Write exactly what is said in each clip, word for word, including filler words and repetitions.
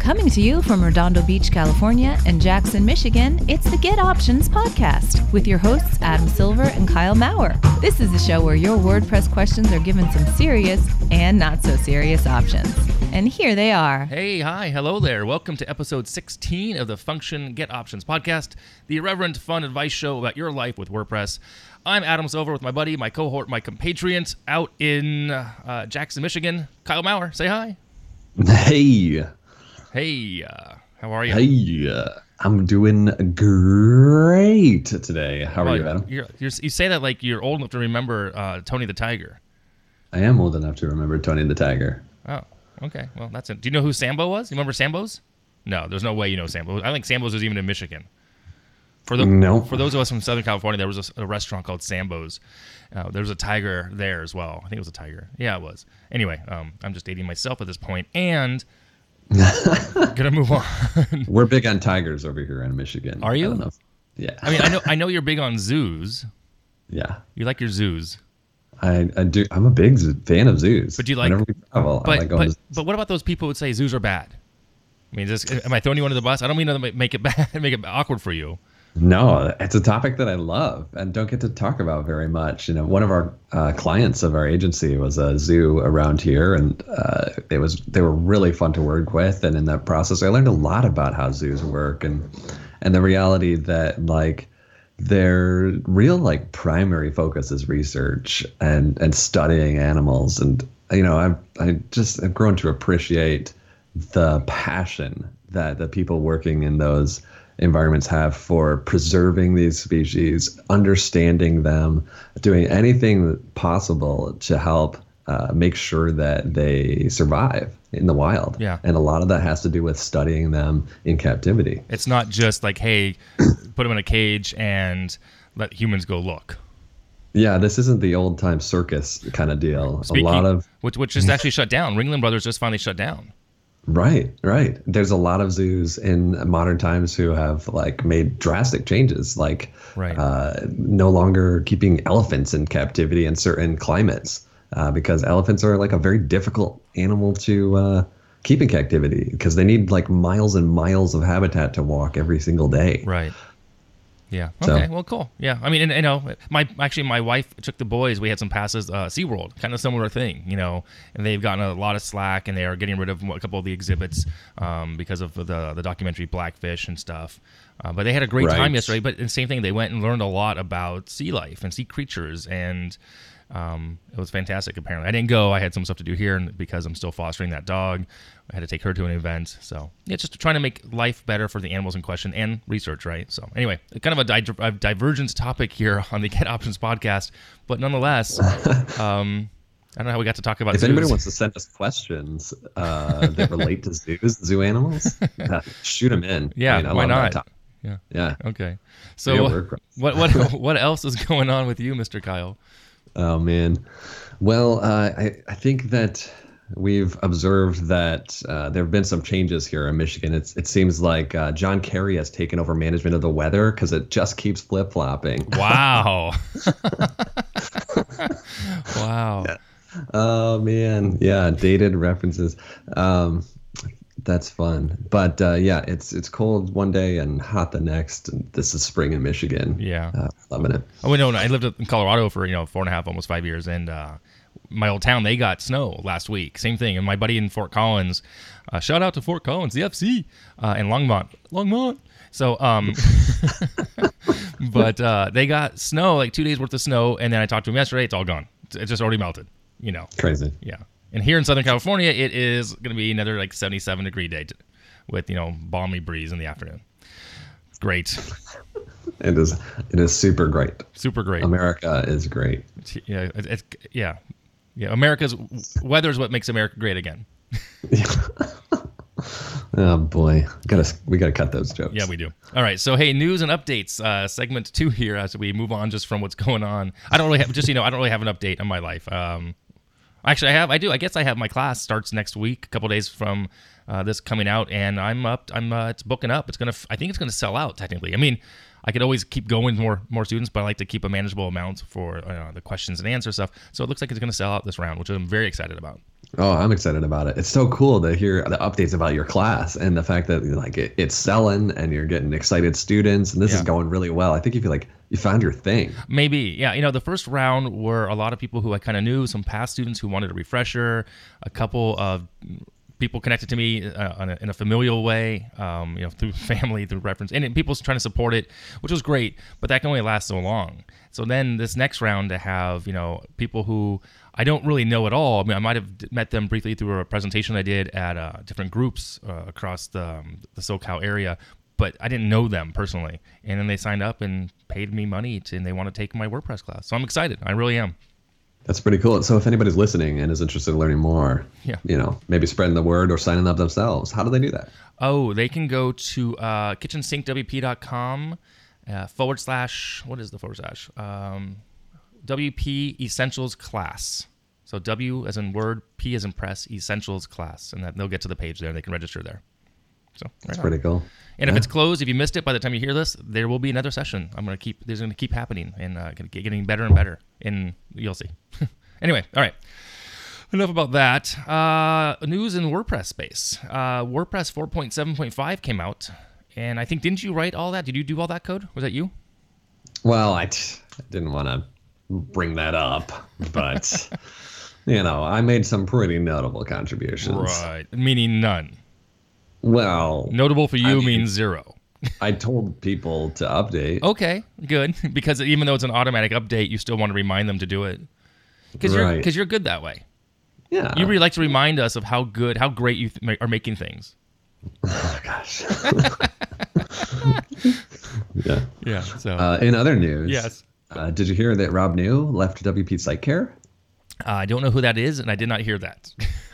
Coming to you from Redondo Beach, California and Jackson, Michigan, it's the Get Options podcast with your hosts Adam Silver and Kyle Maurer. This is the show where your WordPress questions are given some serious and not so serious options. And here they are. Hey, hi, hello there. Welcome to episode sixteen of the Function Get Options podcast, the irreverent, fun advice show about your life with WordPress. I'm Adam Silver with my buddy, my cohort, my compatriot out in uh, Jackson, Michigan, Kyle Maurer. Say hi. Hey. Hey, uh, how are you? Hey, uh, I'm doing great today. How are well, you, Adam? You're, you're, you say that like you're old enough to remember uh, Tony the Tiger. I am old enough to remember Tony the Tiger. Oh, okay. Well, that's it. Do you know who Sambo was? You remember Sambo's? No, there's no way you know Sambo. I think Sambo's was even in Michigan. For the no. For those of us from Southern California, there was a, a restaurant called Sambo's. Uh, there was a tiger there as well. I think it was a tiger. Yeah, it was. Anyway, um, I'm just dating myself at this point, and gonna move on. We're big on tigers over here in Michigan. Are you? I don't know if, yeah. I mean, I know I know you're big on zoos. Yeah. You like your zoos. I, I do. I'm a big zoo, fan of zoos. But do you like? Whenever we travel, but, I like going but, to but what about those people who would say zoos are bad? I mean, just, am I throwing you under the bus? I don't mean to make it bad, make it awkward for you. No, it's a topic that I love and don't get to talk about very much. You know, one of our uh, clients of our agency was a zoo around here, and uh, it was they were really fun to work with. And in that process, I learned a lot about how zoos work and and the reality that like their real like primary focus is research and and studying animals. And you know, I've I just have grown to appreciate the passion that the people working in those environments have for preserving these species, understanding them, doing anything possible to help uh, make sure that they survive in the wild. Yeah. And a lot of that has to do with studying them in captivity. It's not just like, hey, put them in a cage and let humans go look. Yeah, this isn't the old time circus kind of deal. Speaking, a lot of which, which just actually shut down. Ringling Brothers just finally shut down. Right, right. There's a lot of zoos in modern times who have like made drastic changes, like right. uh, no longer keeping elephants in captivity in certain climates uh, because elephants are like a very difficult animal to uh, keep in captivity because they need like miles and miles of habitat to walk every single day. Right. Yeah. So, okay. Well, cool. Yeah. I mean, and, you know, my actually my wife took the boys. We had some passes. Uh, SeaWorld, kind of similar thing, you know. And they've gotten a lot of slack, and they are getting rid of a couple of the exhibits um, because of the the documentary Blackfish and stuff. Uh, but they had a great right. time yesterday. But the same thing, they went and learned a lot about sea life and sea creatures, and um, it was fantastic. Apparently, I didn't go. I had some stuff to do here, and because I'm still fostering that dog, I had to take her to an event. So yeah, just trying to make life better for the animals in question and research, right? So anyway, kind of a, di- a divergence topic here on the Get Options podcast, but nonetheless, um, I don't know how we got to talk about if zoos. anybody wants to send us questions uh, that relate to zoos, zoo animals, uh, shoot them in. Yeah, I mean, I why love that not? topic. Yeah. Yeah. Okay. So what what what else is going on with you, Mister Kyle? Oh man, well, uh, I I think that we've observed that uh, there have been some changes here in Michigan. It's it seems like uh, John Kerry has taken over management of the weather because it just keeps flip flopping. Wow. Wow. Yeah. Oh man, yeah, dated references. Um, that's fun, but uh, yeah, it's it's cold one day and hot the next. And this is spring in Michigan. Yeah, uh, loving it. Oh no, no, I lived in Colorado for you know four and a half, almost five years, and uh, my old town they got snow last week. Same thing, and my buddy in Fort Collins, uh, shout out to Fort Collins, the F C, uh, and Longmont, Longmont. So, um, but uh, they got snow, like two days worth of snow, and then I talked to them yesterday. It's all gone. It's, it's just already melted. You know, crazy. Yeah. And here in Southern California, it is going to be another like seventy-seven degree day to, with, you know, balmy breeze in the afternoon. Great. It is. It is super great. Super great. America is great. It's, yeah. It, it's yeah. Yeah. America's weather is what makes America great again. Oh boy, gotta we gotta cut those jokes. Yeah, we do. All right, so hey, news and updates, uh, segment two here as we move on just from what's going on. I don't really have just you know I don't really have an update on my life. Um, actually, I have I do I guess I have my class starts next week, a couple days from uh, this coming out, and I'm up. I'm uh, it's booking up. It's gonna I think it's gonna sell out technically. I mean, I could always keep going more more students, but I like to keep a manageable amount for uh, the questions and answer stuff. So it looks like it's gonna sell out this round, which I'm very excited about. Oh, I'm excited about it. It's so cool to hear the updates about your class and the fact that like it, it's selling and you're getting excited students and this Yeah. is going really well. I think you feel like you found your thing. Maybe, yeah. You know, the first round were a lot of people who I kind of knew, some past students who wanted a refresher, a couple of people connected to me uh, in, a, in a familial way, um, you know, through family, through reference, and people trying to support it, which was great. But that can only last so long. So then this next round to have, you know, people who I don't really know at all. I mean, I might have met them briefly through a presentation I did at uh, different groups uh, across the, um, the SoCal area, but I didn't know them personally. And then they signed up and paid me money to, and they want to take my WordPress class. So I'm excited. I really am. That's pretty cool. So if anybody's listening and is interested in learning more, Yeah. you know, maybe spreading the word or signing up themselves, how do they do that? Oh, they can go to uh, kitchen sink w p dot com uh, forward slash, what is the forward slash? Um, W P Essentials Class. So W as in word, P as in press, Essentials Class. And that they'll get to the page there. They can register there. So That's right pretty on. cool. And if Yeah. it's closed, if you missed it by the time you hear this, there will be another session. I'm going to keep, there's going to keep happening and uh, getting better and better. And you'll see. Anyway, all right. Enough about that. Uh, news in WordPress space. Uh, WordPress four point seven point five came out. And I think, didn't you write all that? Did you do all that code? Was that you? Well, I t- didn't want to bring that up, but you know, I made some pretty notable contributions. Right. Meaning none. Well, Notable for you I mean- means zero. I told people to update. Okay, good. Because even though it's an automatic update, you still want to remind them to do it. Because you're, Right. because you're good that way. Yeah. You really like to remind us of how good, how great you th- are making things. Oh gosh. yeah. Yeah. So Uh, in other news, Yes. Uh, did you hear that Rob New left W P Site Care? uh, I don't know who that is, and I did not hear that.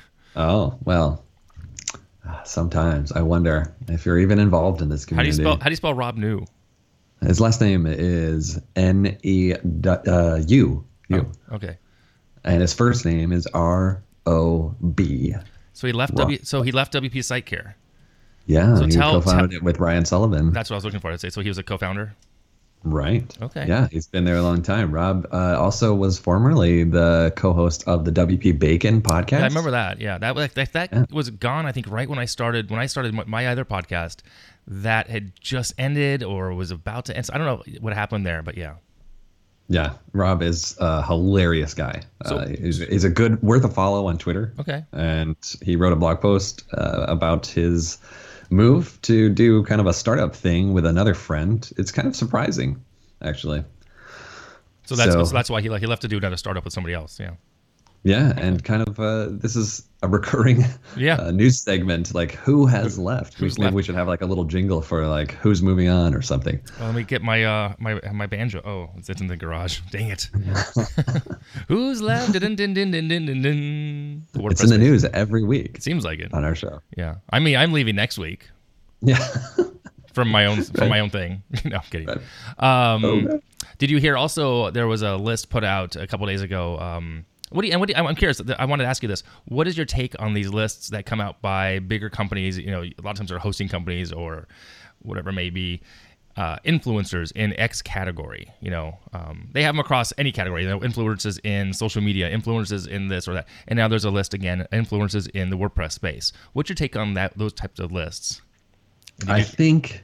Oh well. uh, Sometimes I wonder if you're even involved in this How do you community. spell? How do you spell Rob New? His last name is N E uh, U U, Oh, okay. and his first name is R O B. So he left Rob. W. So he left W P Site Care. Yeah, So he tell- co-founded tell- it with Ryan Sullivan. That's what I was looking for. I'd say. So he was a co-founder. Right. Okay. Yeah, he's been there a long time. Rob uh, also was formerly the co-host of the W P Bacon podcast. Yeah, I remember that. Yeah, that was that, that Yeah. was gone. I think right when I started when I started my, my other podcast, that had just ended or was about to end. So I don't know what happened there, but yeah. Yeah, Rob is a hilarious guy. So- uh, he's, he's a good, worth a follow on Twitter. Okay. And he wrote a blog post uh, about his move to do kind of a startup thing with another friend. It's kind of surprising, actually. So that's So- so that's why he he left to do another startup with somebody else. Yeah. Yeah, and kind of uh, this is a recurring Yeah. uh, news segment. Like, who has left? who's Maybe left? we should have like a little jingle for like who's moving on or something. Well, let me get my uh my my banjo. Oh, it's, it's in the garage. Dang it. Who's left? Dun, dun, dun, dun, dun, dun, dun. The It's in the WordPress- news every week It seems like it. on our show. Yeah. I mean, I'm leaving next week Yeah. from my own from my own thing. No, I'm kidding. Right. Um, Oh, man. did you hear also there was a list put out a couple days ago? Um, what do you, and what do you, I'm curious. I wanted to ask you this. What is your take on these lists that come out by bigger companies? You know, a lot of times they're hosting companies or whatever it may be, uh, influencers in X category. You know, um, they have them across any category. You know, influencers in social media, influencers in this or that, and now there's a list again, influencers in the WordPress space. What's your take on that? Those types of lists? Did I you- think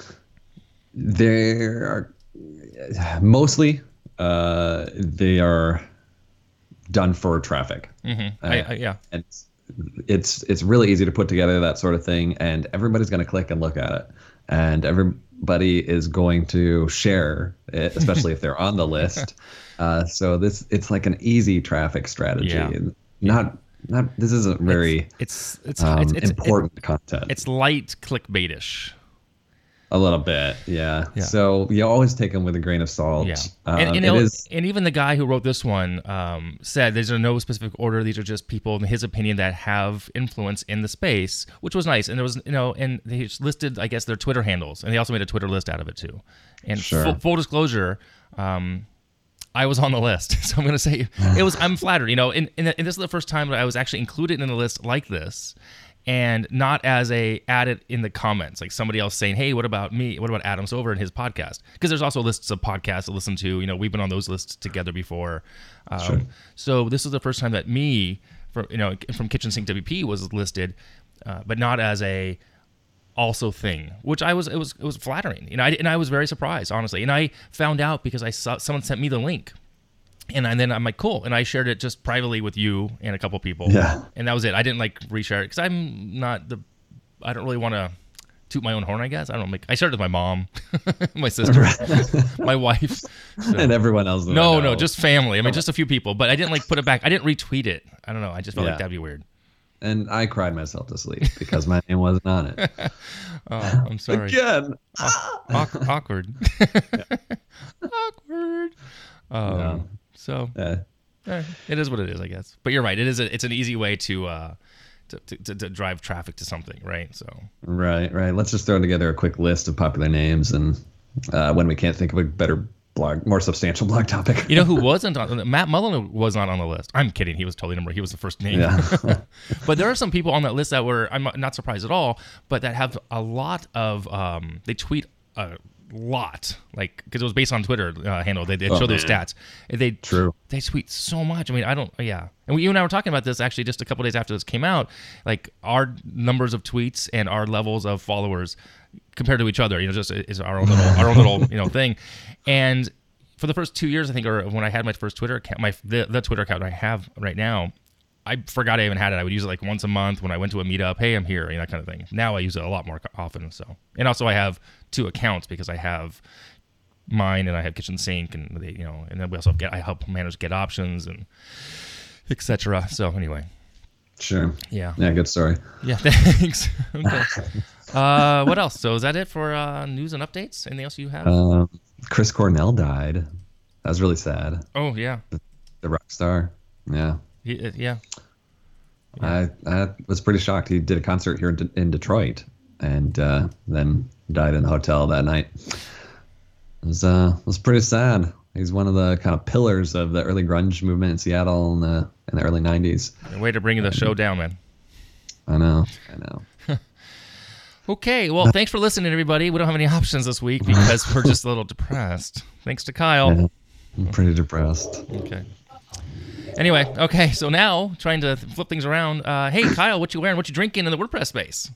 there are mostly uh, they are done for traffic. Mhm. Uh, I, I, yeah. and it's, it's it's really easy to put together that sort of thing, and everybody's going to click and look at it, and everybody is going to share it, especially if they're on the list. Uh, so this it's like an easy traffic strategy. Yeah. Not not this isn't very It's it's um, it's, it's important content. It's light clickbaitish. A little bit, yeah. Yeah. So you always take them with a grain of salt. Yeah, Um, and, and, it it- is, and even the guy who wrote this one um, said there's no specific order. These are just people, in his opinion, that have influence in the space, which was nice. And there was, you know, and they just listed, I guess, their Twitter handles, and they also made a Twitter list out of it too. And Sure. full, full disclosure, um, I was on the list, so I'm going to say it was. I'm flattered, you know. And, and, and this is the first time that I was actually included in a list like this. And not as a added in the comments, like somebody else saying, "Hey, what about me? What about Adam Silver and his podcast?" Because there's also lists of podcasts to listen to. You know, we've been on those lists together before. Um, Sure. So this is the first time that me, for you know from Kitchen Sink W P was listed, uh, but not as a also thing, which I was it was it was flattering, you know, I, and I was very surprised, honestly. And I found out because I saw someone sent me the link, and, and then I'm like, cool, and I shared it just privately with you and a couple people, yeah, and that was it. I didn't like reshare it because I'm not the, I don't really want to toot my own horn, I guess. I don't know. Like, I shared it with my mom, my sister, my wife, so. And everyone else. No, no, just family. I mean, just a few people, but I didn't like put it back. I didn't retweet it. I don't know. I just felt yeah. like that'd be weird. And I cried myself to sleep because my name wasn't on it. Oh, I'm sorry. Again. Awkward. Awkward. Awkward. Um, no. So uh, eh, it is what it is, I guess. But you're right. It is. A, it's an easy way to, uh, to, to, to to drive traffic to something, right? So. Right, right. Let's just throw together a quick list of popular names, and uh, when we can't think of a better blog, more substantial blog topic. You know who wasn't on? Matt Mullen was not on the list. I'm kidding. He was totally number. He was the first name. Yeah. But there are some people on that list that were, I'm not surprised at all, but that have a lot of, um, they tweet a lot, like, because it was based on Twitter uh, handle. They, they Oh, show their man. stats. They True. They tweet so much. I mean, I don't. Yeah. And we, you and I were talking about this actually just a couple days after this came out. Like our numbers of tweets and our levels of followers compared to each other. You know, just is our own little our own little you know thing. And for the first two years, I think, or when I had my first Twitter account, my the, the Twitter account I have right now, I forgot I even had it. I would use it like once a month when I went to a meetup. Hey, I'm here, you know, that kind of thing. Now I use it a lot more often. So, and also I have two accounts because I have mine and I have Kitchen Sink, and they, you know, and then we also have get. I help manage Get Options and et cetera. So anyway, Sure. yeah, Yeah, good story. yeah. Thanks. Okay. Uh, what else? So is that it for uh, news and updates? Anything else you have? Uh, Chris Cornell died. That was really sad. oh yeah, The, the rock star. Yeah. he, uh, yeah. I, I was pretty shocked. He did a concert here in, De- in Detroit, and uh, then died in the hotel that night. It was uh, it was pretty sad. He's one of the kind of pillars of the early grunge movement in Seattle in the in the early nineties. Way to bring the show down, man. I know. I know. Okay, well, thanks for listening, everybody. We don't have any options this week because we're just a little depressed. Thanks to Kyle. Yeah, I'm pretty depressed. Okay. Anyway, okay, so now trying to flip things around. Uh, hey, Kyle, what you wearing? What you drinking in the WordPress space?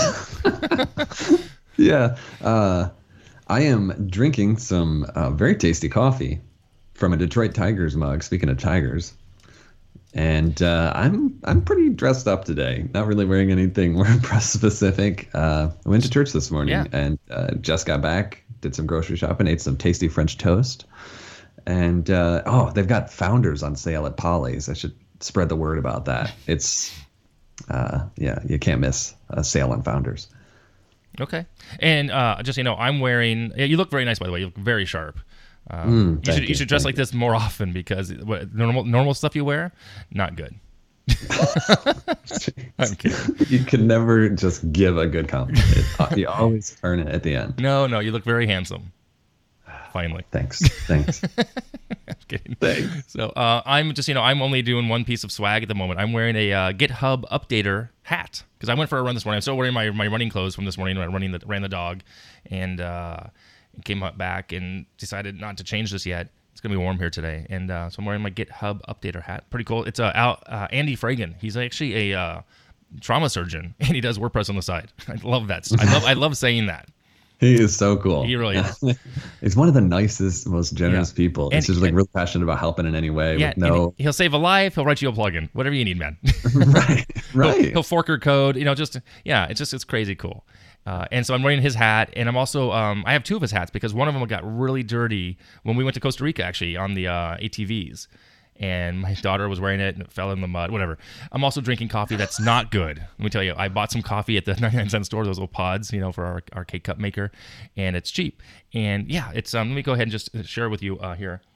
Yeah. Uh, I am drinking some uh, very tasty coffee from a Detroit Tigers mug. Speaking of Tigers. And uh, I'm I'm pretty dressed up today. Not really wearing anything WordPress specific. Uh, I went to church this morning Yeah. and uh, just got back. Did some grocery shopping. Ate some tasty French toast. And uh, oh, they've got Founders on sale at Polly's. I should spread the word about that. It's uh, yeah, you can't miss a sale on Founders. Okay. And uh, just so you know, I'm wearing. Yeah, you look very nice, by the way. You look very sharp. Um, Mm, you thank should you you, should dress thank like this more often because what, normal normal stuff you wear, not good. I'm kidding. You can never just give a good compliment. It, you always earn it at the end. No, no, you look very handsome. Finally. Thanks. Thanks. I'm kidding. Thanks. So uh, I'm just, you know, I'm only doing one piece of swag at the moment. I'm wearing a uh, GitHub Updater hat because I went for a run this morning. I'm still wearing my, my running clothes from this morning when I running the, ran the dog, and uh, came up back and decided not to change this yet. It's gonna be warm here today, and uh, so I'm wearing my GitHub Updater hat. Pretty cool. It's uh, Al, uh, Andy Fragan. He's actually a uh, trauma surgeon, and he does WordPress on the side. I love that. I love I love saying that. He is so cool. He really is. He's one of the nicest, most generous Yeah. people. And- He's just like and- really passionate about helping in any way. Yeah, with no, and he'll save a life. He'll write you a plugin, whatever you need, man. right, He'll, right. he'll fork your code. You know, just yeah, it's just it's crazy cool. Uh, and so I'm wearing his hat, and I'm also um, I have two of his hats because one of them got really dirty when we went to Costa Rica, actually on the uh, A T Vs, and my daughter was wearing it and it fell in the mud. Whatever. I'm also drinking coffee that's not good. Let me tell you, I bought some coffee at the ninety-nine cent store, those little pods, you know, for our, our K-Cup maker, and it's cheap. And yeah, it's um. Let me go ahead and just share with you uh, here.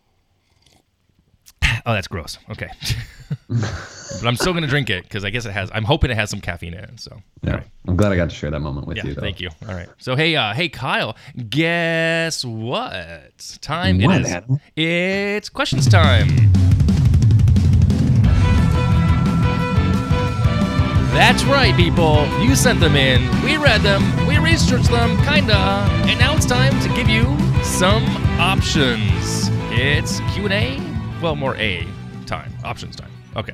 Oh, that's gross. Okay. But I'm still going to drink it because I guess it has, I'm hoping it has some caffeine in it. So, Yeah, all right. I'm glad I got to share that moment with Yeah, you. Though. thank you. All right. So, hey, uh, hey, Kyle, guess what time What, it is? Adam? It's questions time. That's right, people. You sent them in. We read them. We researched them, kinda. And now it's time to give you some options. It's Q and A. Well, more A time. Options time. Okay.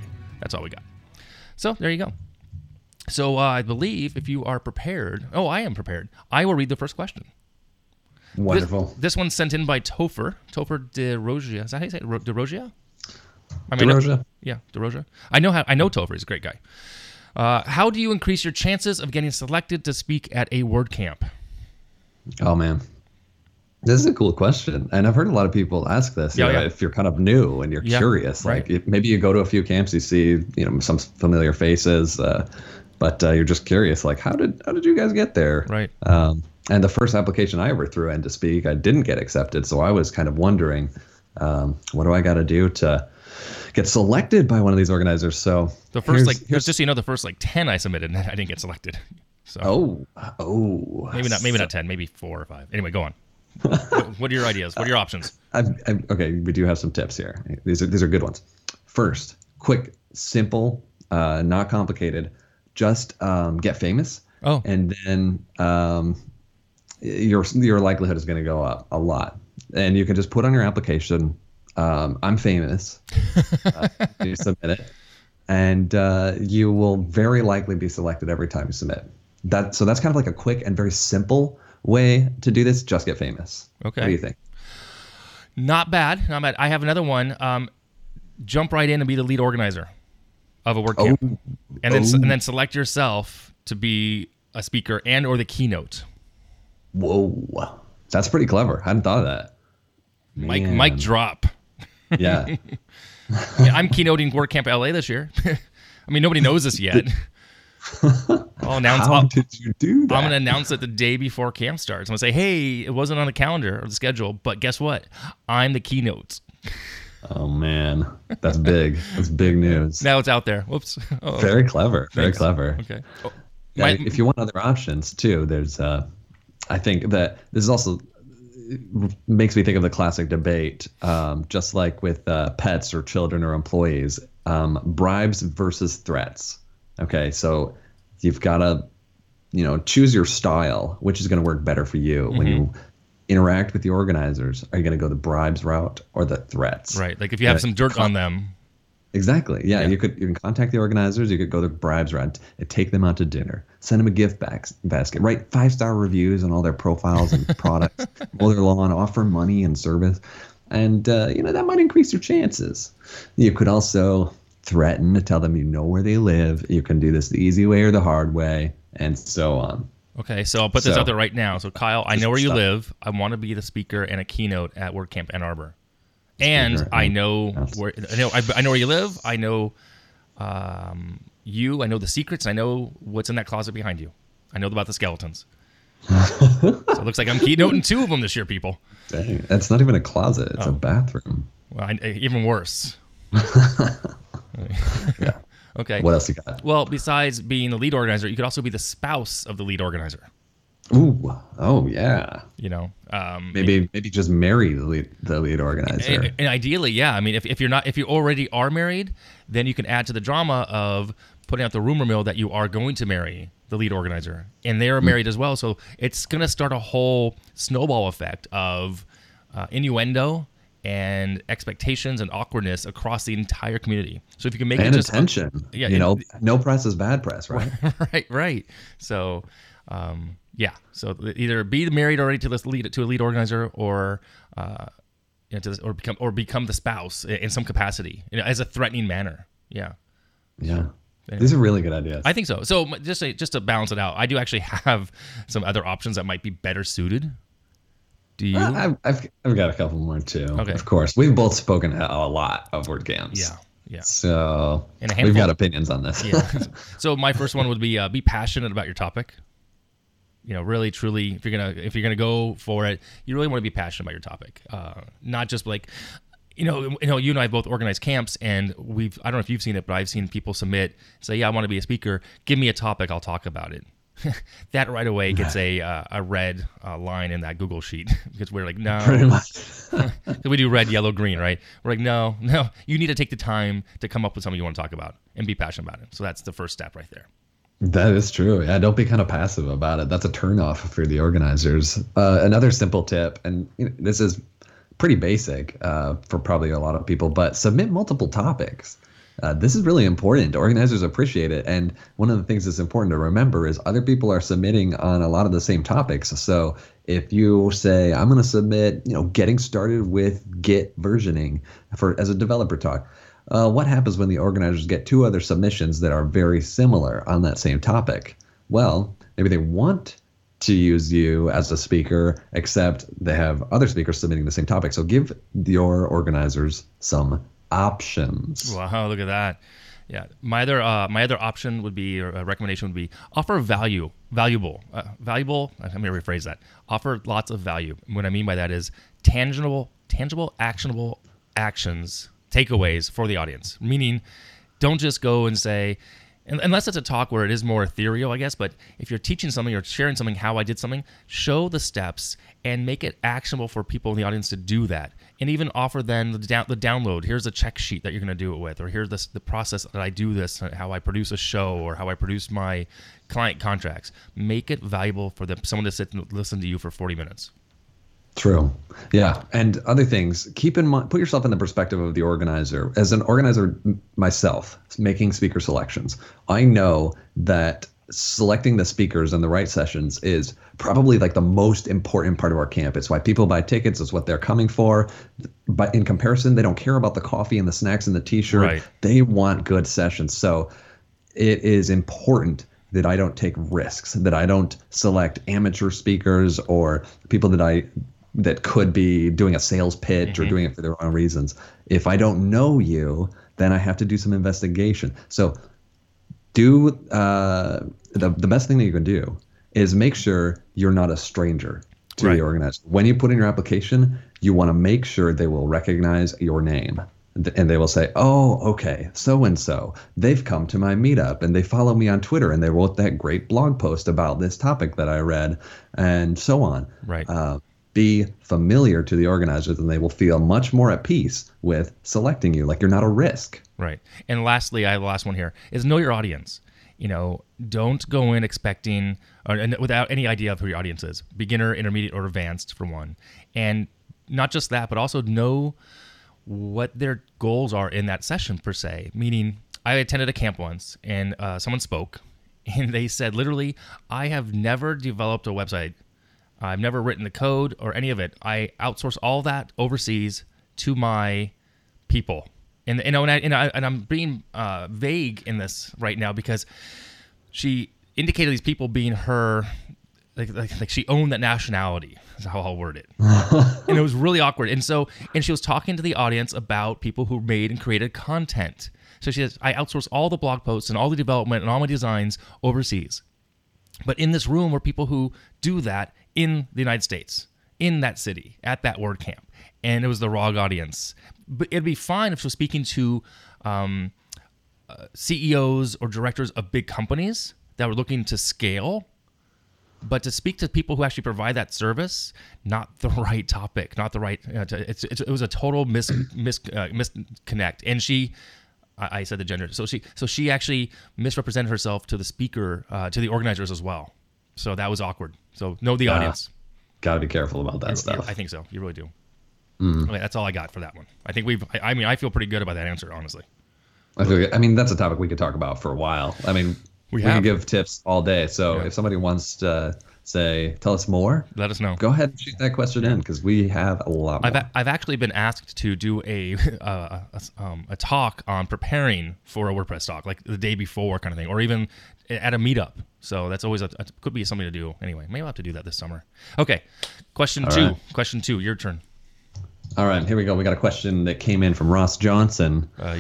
That's all we got. So there you go. So uh, I believe if you are prepared, oh, I am prepared. I will read the first question. Wonderful. This, this one's sent in by Topher. Topher de Rogia. Is that how you say it? Ro- de Rogia? I mean, DeRosia. No, yeah, DeRosia. I know how. I know Topher. He's a great guy. Uh, how do you increase your chances of getting selected to speak at a WordCamp? Oh man, this is a cool question, and I've heard a lot of people ask this. Yeah, you know, yeah. If you're kind of new and you're yeah, curious, right. like if maybe you go to a few camps, you see you know some familiar faces, uh, but uh, you're just curious, like how did how did you guys get there? Right. Um, and the first application I ever threw in to speak, I didn't get accepted, so I was kind of wondering, um, what do I got to do to get selected by one of these organizers? So the first here's, like here's, just so you know, the first like ten I submitted, I didn't get selected. So oh oh maybe not maybe not ten, maybe four or five. Anyway, go on. what, what are your ideas? What are your options? I've, I've, okay, we do have some tips here. These are these are good ones. First, quick, simple, uh, not complicated. Just um, get famous, oh, and then um, your your likelihood is going to go up a lot. And you can just put on your application, um, I'm famous. uh, you submit it, and uh, you will very likely be selected every time you submit. That so that's kind of like a quick and very simple way to do this. Just get famous. Okay. What do you think? Not bad. Not bad. I have another one. Um, jump right in and be the lead organizer of a WordCamp, Oh. and then Oh. and then select yourself to be a speaker and or the keynote. Whoa, that's pretty clever. I hadn't thought of that. Mic Man. mic drop. Yeah. I mean, I'm keynoting WordCamp L A this year. I mean, nobody knows this yet. I'll announce. How I'll, did you do that? I'm gonna announce it the day before camp starts. I'm gonna say, "Hey, it wasn't on the calendar or the schedule, but guess what? I'm the keynote." Oh man, that's big. That's big news. Now it's out there. Whoops. Oh, Very clever. Very thanks. clever. Okay. Oh, Yeah, my- if you want other options too, there's. Uh, I think that this is also makes me think of the classic debate, um, just like with uh, pets or children or employees, um, bribes versus threats. Okay, so you've got to, you know, choose your style, which is going to work better for you when Mm-hmm. you interact with the organizers. Are you going to go the bribes route or the threats? right. Like if you have Yeah. some dirt on them. Exactly. Yeah, Yeah. you could you can contact the organizers. You could go the bribes route and take them out to dinner. Send them a gift back, basket. Write five star reviews on all their profiles and products. Mow their lawn. Offer money and service, and uh, you know that might increase your chances. You could also threaten to tell them you know where they live. You can do this the easy way or the hard way, and so on. Okay, so I'll put this So- out there right now. So Kyle, I know where you Stop. live. I want to be the speaker and a keynote at WordCamp Ann Arbor. And Speaker, I yeah. know Yes. where I know I, I know where you live. I know um, you. I know the secrets. I know what's in that closet behind you. I know about the skeletons. So it looks like I'm keynoting two of them this year, people. Dang, that's not even a closet. It's Oh. a bathroom. Well, I, even worse. Yeah. Okay. What else you got? Well, besides being the lead organizer, you could also be the spouse of the lead organizer. Ooh. Oh yeah. You know, um, Maybe maybe just marry the lead, the lead organizer. And, and ideally, yeah. I mean, if, if you're not, if you already are married, then you can add to the drama of putting out the rumor mill that you are going to marry the lead organizer, and they are married as well. So it's going to start a whole snowball effect of uh, innuendo and expectations and awkwardness across the entire community. So if you can make and it just attention. yeah, you it- know, no press is bad press, right? right, right. So, um, yeah. So either be married already to this lead to a lead organizer, or uh, you know, to this, or become or become the spouse in some capacity, you know, as a threatening manner. Yeah, Yeah. These are really good ideas. I think so. So just to, just to balance it out, I do actually have some other options that might be better suited. Do you? Uh, I've, I've I've got a couple more too. Okay. Of course, we've both spoken a lot of WordCamps. yeah, yeah. So And a we've handful- got opinions on this. Yeah. So my first one would be uh, be passionate about your topic. You know, really, truly, if you're gonna if you're gonna go for it, you really want to be passionate about your topic, uh, not just like, you know, you know, you and I both organize camps, and we've I don't know if you've seen it, but I've seen people submit, say, yeah, I want to be a speaker. Give me a topic, I'll talk about it. That right away gets a uh, a red uh, line in that Google sheet because we're like, no, Pretty much. we do red, yellow, green, right? We're like, no, no, you need to take the time to come up with something you want to talk about and be passionate about it. So that's the first step right there. That is true. Yeah, don't be kind of passive about it. That's a turnoff for the organizers. Uh, another simple tip, and you know, this is pretty basic uh, for probably a lot of people, but submit multiple topics. Uh, this is really important. Organizers appreciate it. And one of the things that's important to remember is other people are submitting on a lot of the same topics. So if you say, I'm going to submit, you know, getting started with Git versioning for as a developer talk, uh, what happens when the organizers get two other submissions that are very similar on that same topic? Well, maybe they want to use you as a speaker, except they have other speakers submitting the same topic. So give your organizers some options. Wow, look at that. Yeah, my other uh, my other option would be, or a recommendation would be, offer value, valuable, uh, valuable. Let me rephrase that. Offer lots of value. What I mean by that is tangible, tangible, actionable actions, takeaways for the audience. Meaning, don't just go and say, unless it's a talk where it is more ethereal, I guess, but if you're teaching something or sharing something, how I did something, show the steps and make it actionable for people in the audience to do that. And even offer then the, down, the download. Here's a check sheet that you're going to do it with, or here's this, the process that I do this, how I produce a show, or how I produce my client contracts. Make it valuable for them, someone to sit and listen to you for forty minutes. True. Yeah. And other things, keep in mind, put yourself in the perspective of the organizer. As an organizer myself, making speaker selections, I know that selecting the speakers and the right sessions is probably like the most important part of our camp. It's why people buy tickets. It's what they're coming for. But in comparison, they don't care about the coffee and the snacks and the t-shirt. Right. They want good sessions. So it is important that I don't take risks, that I don't select amateur speakers or people that I that could be doing a sales pitch mm-hmm. or doing it for their own reasons. If I don't know you, then I have to do some investigation. So do uh, the, the best thing that you can do is make sure you're not a stranger to right. the organizer. When you put in your application, you want to make sure they will recognize your name. And they will say, oh, okay, so-and-so, they've come to my meetup and they follow me on Twitter and they wrote that great blog post about this topic that I read and so on. Right. Uh, be familiar to the organizers and they will feel much more at peace with selecting you, like you're not a risk. Right. And lastly, I have the last one here, is know your audience. You know, don't go in expecting, or, and without any idea of who your audience is, beginner, intermediate, or advanced for one. And not just that, but also know what their goals are in that session per se. Meaning, I attended a camp once and uh, someone spoke and they said, literally, I have never developed a website. I've never written the code or any of it. I outsource all that overseas to my people. And you know, and, I, and, I, and I'm being uh, vague in this right now because she indicated these people being her, like, like, like she owned that nationality, is how I'll word it. And it was really awkward. And so, and she was talking to the audience about people who made and created content. So she says, I outsource all the blog posts and all the development and all my designs overseas. But in this room were people who do that in the United States, in that city, at that WordCamp. And it was the wrong audience. But it'd be fine if she was speaking to um, uh, C E Os or directors of big companies that were looking to scale. But to speak to people who actually provide that service, not the right topic, not the right. Uh, to, it's, it's, it was a total mis mis uh, misconnect. And she, I, I said the gender, so she so she actually misrepresented herself to the speaker, uh, to the organizers as well. So that was awkward. So know the uh, audience. Got to be careful about that you, stuff. You, I think so. You really do. Mm. Okay, that's all I got for that one. I think we've. I, I mean, I feel pretty good about that answer, honestly. I feel. I mean, that's a topic we could talk about for a while. I mean, we, we can give tips all day. So yeah. If somebody wants to say, tell us more, let us know. Go ahead and shoot that question in because we have a lot more. I've, a, I've actually been asked to do a uh, a, um, a talk on preparing for a WordPress talk, like the day before kind of thing, or even at a meetup. So that's always a, a could be something to do. Anyway, maybe I'll have to do that this summer. Okay, question all two. Right. Question two, your turn. All right, here we go. We got a question that came in from Ross Johnson. Uh,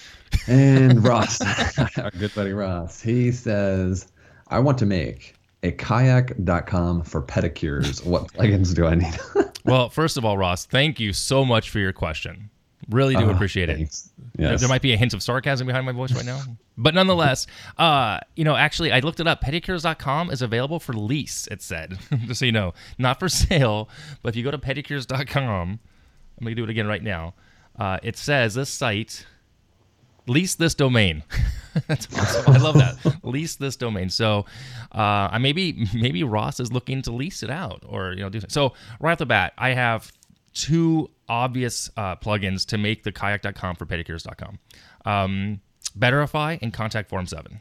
and Ross, our good buddy Ross, he says, I want to make a kayak dot com for pedicures. What plugins do I need? Well, first of all, Ross, thank you so much for your question. Really do uh, appreciate thanks. it. Yes. There, there might be a hint of sarcasm behind my voice right now. But nonetheless, uh, you know, actually, I looked it up. pedicures dot com is available for lease, it said. Just so you know. Not for sale, but if you go to pedicures dot com, I'm going to do it again right now. Uh, it says this site, lease this domain. That's awesome. I love that. Lease this domain. So uh, I maybe maybe Ross is looking to lease it out or, you know, do something. So right off the bat, I have two obvious uh, plugins to make the kayak dot com for pedicures dot com. Um, Betterify and Contact Form seven.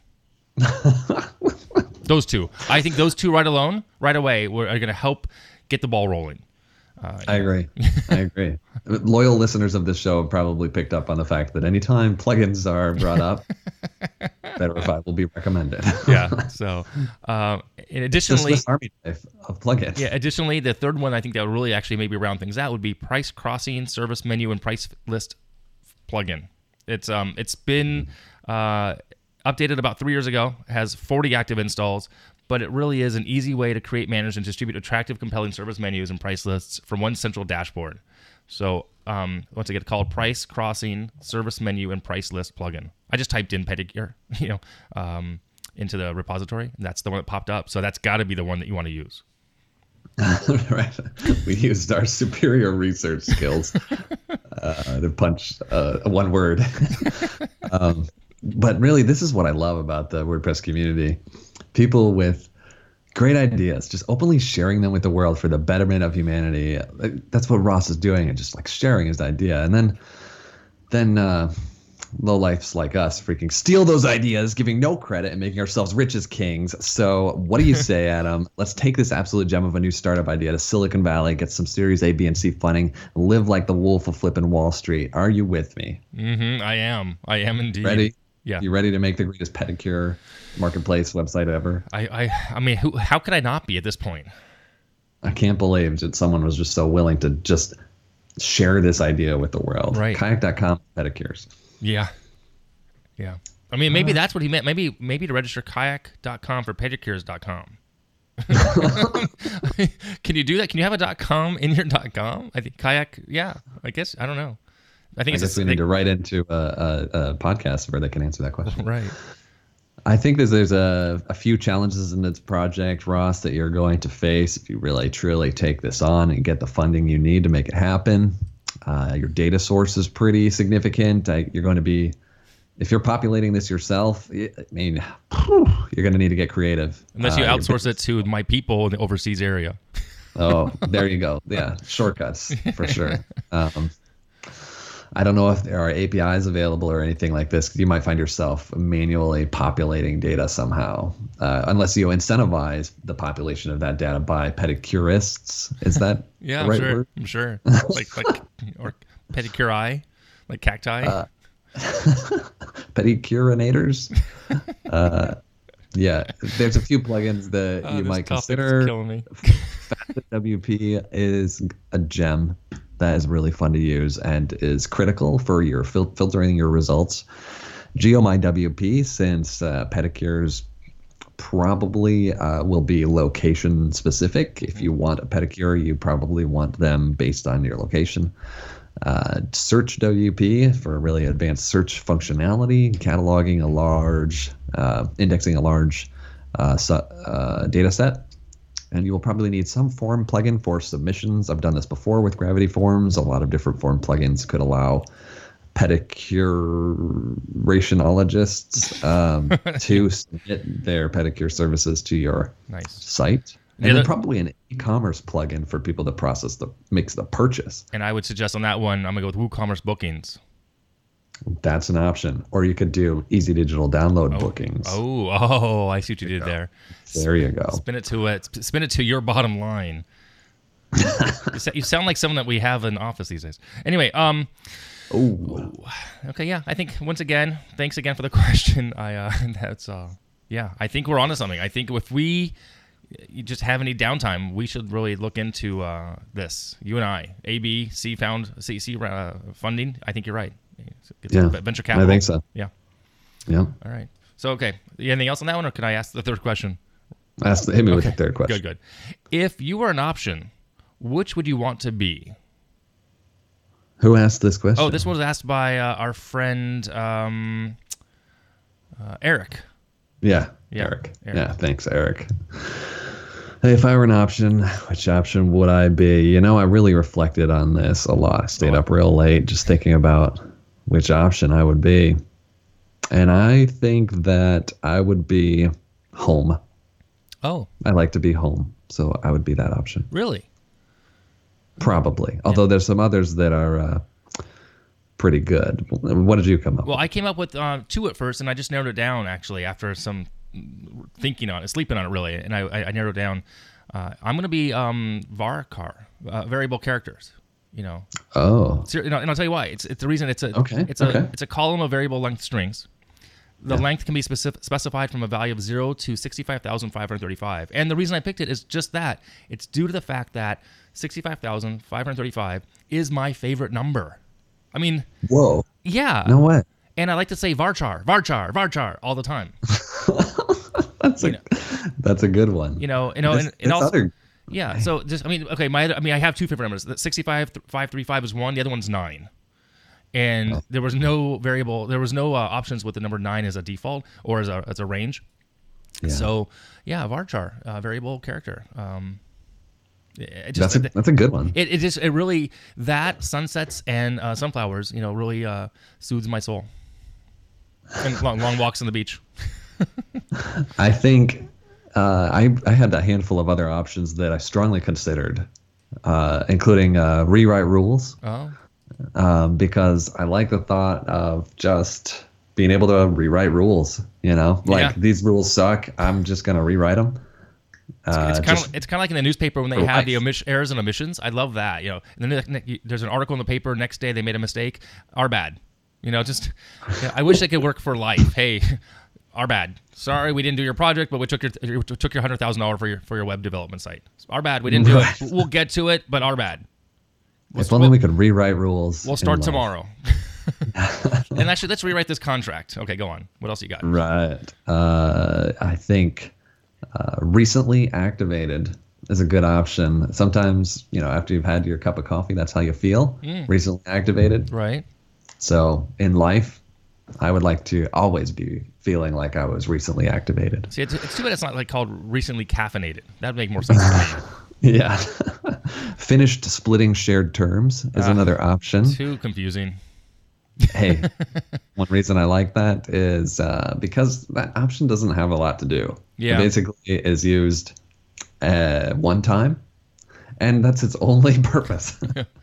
Those two. I think those two right alone, right away, are going to help get the ball rolling. Uh, I agree. I agree. Loyal listeners of this show have probably picked up on the fact that anytime plugins are brought up, Betterify will be recommended. yeah. So, um, and additionally, the Swiss Army knife of plugins. Yeah. Additionally, the third one I think that would really actually maybe round things out would be Price Crossing Service Menu and Price List plugin. It's um it's been uh, updated about three years ago. It has forty active installs. But it really is an easy way to create, manage, and distribute attractive, compelling service menus and price lists from one central dashboard. So um, once again, called Price Crossing Service Menu and Price List plugin. I just typed in pedicure, you know, um, into the repository, and that's the one that popped up. So that's got to be the one that you want to use. Right. We used our superior research skills uh, to punch uh, one word. um, but really, this is what I love about the WordPress community. People with great ideas, just openly sharing them with the world for the betterment of humanity. That's what Ross is doing, and just like sharing his idea. And then, then uh, lowlifes like us freaking steal those ideas, giving no credit and making ourselves rich as kings. So what do you say, Adam? Let's take this absolute gem of a new startup idea to Silicon Valley, get some Series A, B, and C funding, live like the wolf of flipping Wall Street. Are you with me? Mm-hmm, I am. I am indeed. Ready? Yeah. You ready to make the greatest pedicure marketplace website ever? I, I, I mean, who, how could I not be at this point? I can't believe that someone was just so willing to just share this idea with the world. Right. Kayak dot com pedicures. Yeah. Yeah. I mean, maybe uh, that's what he meant. Maybe maybe to register kayak dot com for pedicures dot com. Can you do that? Can you have a .com in your .com? I think kayak, yeah. I guess, I don't know. I think I it's guess a, we they, need to write into a, a, a podcast where they can answer that question. Right. I think there's there's a, a few challenges in this project, Ross, that you're going to face if you really truly take this on and get the funding you need to make it happen. Uh, your data source is pretty significant. I, you're going to be, if you're populating this yourself, I mean, whew, you're going to need to get creative. Unless you uh, outsource it to my people in the overseas area. Oh, there you go. Yeah, shortcuts for sure. Um, I don't know if there are A P Is available or anything like this. You might find yourself manually populating data somehow, uh, unless you incentivize the population of that data by pedicurists. Is that yeah, the right I'm sure. word? I'm sure. Like, like or pedicure eye, like cacti. Uh, Pedicurinators. uh, yeah, there's a few plugins that oh, you might topic's consider. Killing me. Facet W P is a gem that is really fun to use and is critical for your fil- filtering your results. GeoMyWP, since uh, pedicures probably uh, will be location specific. If you want a pedicure, you probably want them based on your location. Uh, Search W P for really advanced search functionality, cataloging a large, uh, indexing a large uh, su- uh, data set. And you will probably need some form plugin for submissions. I've done this before with Gravity Forms. A lot of different form plugins could allow pedicurationologists um, to submit their pedicure services to your nice. site. And Yeah, then that- probably an e-commerce plugin for people to process the makes the purchase. And I would suggest on that one, I'm gonna go with WooCommerce bookings. That's an option. Or you could do easy digital download Oh. bookings. Oh, oh, I see what you did there. There you go. Spin it to it. Spin it to your bottom line. you, sa- you sound like someone that we have in office these days. Anyway, um, Oh, okay, yeah. I think once again, thanks again for the question. I uh, that's uh, yeah. I think we're onto something. I think if we you just have any downtime, we should really look into uh, this. You and I, A, B, C found C C uh, funding. I think you're right. It's Yeah, venture capital. I think so. Yeah. Yeah. All right. So okay, anything else on that one, or can I ask the third question? Ask hit me with the third question. Good, good. If you were an option, which would you want to be? Who asked this question? Oh, this one was asked by uh, our friend um, uh, Eric. Yeah, Yeah, Eric. Eric. Yeah, thanks, Eric. Hey, if I were an option, which option would I be? You know, I really reflected on this a lot. I stayed Oh. up real late just thinking about which option I would be. And I think that I would be home. Oh, I like to be home, so I would be that option. really? Probably. Although there's some others that are uh, pretty good. What did you come up Well, with? I came up with uh, two at first, and I just narrowed it down actually after some thinking on it, sleeping on it really, and I, I, I narrowed it down. Uh, I'm going to be um, varchar, uh, variable characters. You know. Oh. So, you know, and I'll tell you why. It's it's the reason it's a Okay, it's a okay. it's a column of variable length strings. The Yeah. length can be specific, specified from a value of zero to sixty-five thousand five hundred thirty-five. And the reason I picked it is just that. It's due to the fact that sixty-five thousand five hundred thirty-five is my favorite number. I mean, Whoa. yeah. No way. And I like to say varchar, varchar, varchar all the time. That's a, You know. that's a good one. You know, you know, This- and it this also, other- yeah. So just, I mean, okay, my, other- I mean, I have two favorite numbers. The sixty-five five thirty-five is one. The other one's nine. And Oh. there was no variable, there was no uh, options with the number nine as a default or as a as a range. Yeah. So yeah, varchar, uh, variable character. Um, it just, that's a that's a good one. it, it just it really that sunsets and uh, sunflowers, you know, really uh, soothes my soul. And long, long walks on the beach. I think uh, I I had a handful of other options that I strongly considered, uh, including uh, rewrite rules, Oh, um, because I like the thought of just being able to rewrite rules. You know, like Yeah. these rules suck. I'm just gonna rewrite them. Uh, it's kind just- of it's kind of like in the newspaper when they for have the life. omission, errors and omissions. I love that. You know, and then the- ne- there's an article in the paper. Next day they made a mistake. Our bad. You know, just yeah, I wish they could work for life. Hey, our bad. Sorry, we didn't do your project, but we took your we took your hundred thousand dollars for your for your web development site. Our bad. We didn't do Right. it. We'll get to it, but our bad. if only we could rewrite rules. We'll in start life. tomorrow. And actually, let's rewrite this contract. Okay, go on. What else you got? Right. Uh, I think uh, recently activated is a good option. Sometimes, you know, after you've had your cup of coffee, that's how you feel. Mm. Recently activated. Right. So in life, I would like to always be feeling like I was recently activated. See, it's, it's too bad it's not like called recently caffeinated. That'd make more sense to me. Yeah. Finished splitting shared terms is Ah. another option. Too confusing. Hey, one reason I like that is uh, because that option doesn't have a lot to do. Yeah. It basically is used uh, one time, and that's its only purpose.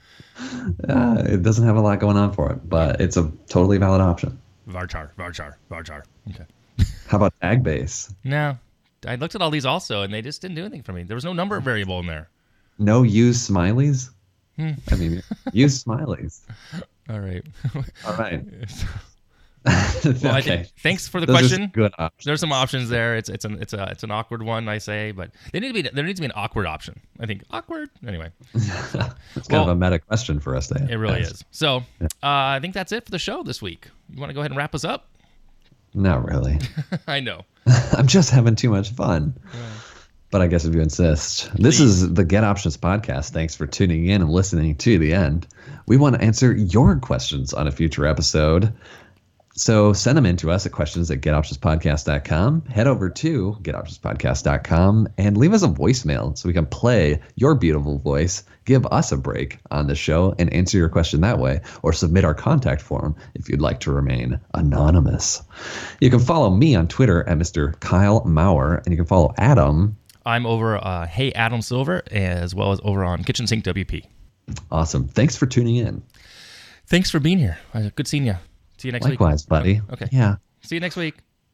uh, it doesn't have a lot going on for it, but it's a totally valid option. Varchar, varchar, varchar. Okay. How about tag base? No, I looked at all these also, and they just didn't do anything for me. There was no number variable in there. No use smileys? Hmm. I mean, use smileys. All right. All right. Well, I okay. think, thanks for the Those are question. some good options. There's some options there. It's it's an it's a it's an awkward one, I say, but they need to be there needs to be an awkward option. I think awkward. Anyway, It's kind Well, of a meta question for us to it really ask. is. So uh, I think that's it for the show this week. You want to go ahead and wrap us up? Not really. I know. I'm just having too much fun. But I guess if you insist. This Please. is the Get Options podcast. Thanks for tuning in and listening to the end. We want to answer your questions on a future episode. So send them in to us at questions at get options podcast dot com. Head over to get options podcast dot com and leave us a voicemail so we can play your beautiful voice, give us a break on the show, and answer your question that way, or submit our contact form if you'd like to remain anonymous. You can follow me on Twitter at Mister Kyle Maurer, and you can follow Adam. I'm over uh, Hey Adam Silver, as well as over on Kitchen Sink W P. Awesome. Thanks for tuning in. Thanks for being here. Uh, Good seeing you. See you next week. Likewise, buddy. Okay. Yeah. See you next week.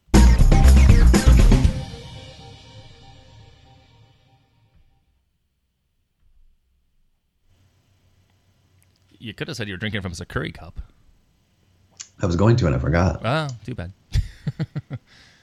You could have said you were drinking from a curry cup. I was going to and I forgot. Oh, too bad.